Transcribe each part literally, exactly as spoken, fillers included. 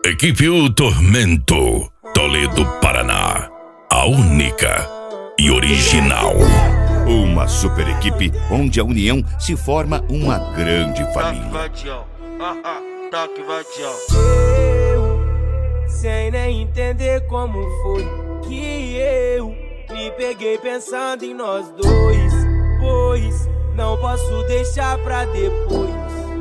Equipe O Tormento, Toledo, Paraná. A única e original. Uma super equipe onde a união se forma uma grande família. Eu, sem nem entender como foi que eu me peguei pensando em nós dois, pois não posso deixar pra depois.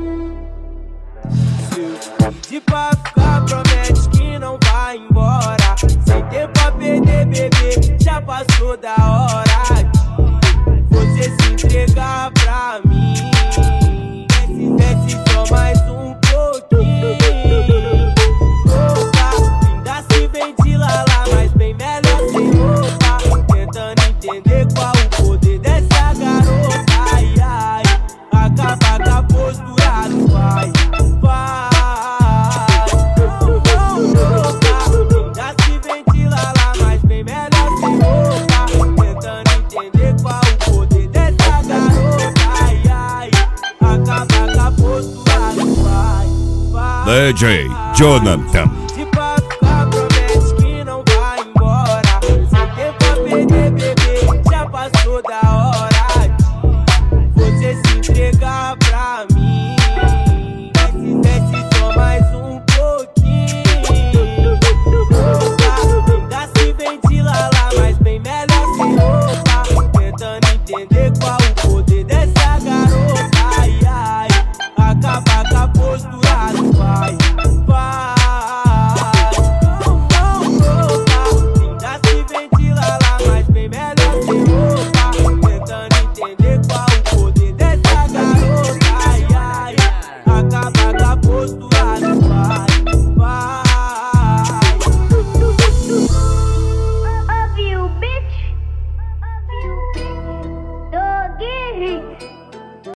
Se eu pedir pra ficar, promete que não vai embora. Sem tempo pra perder, bebê, já passou da hora de você se entregar pra mim. Desce, desce só mais um pouquinho. Opa, ainda se vem de lala, mas bem melhor sem roupa. Tentando entender qual o poder dessa garota. Ai, ai, acaba com a postura do pai. Vai, ainda se vem de lala, mas bem melhor sem roupa. Tentando entender qual o poder dessa garota. Ai, ai, acaba com a postura do pai. D J Jonathan.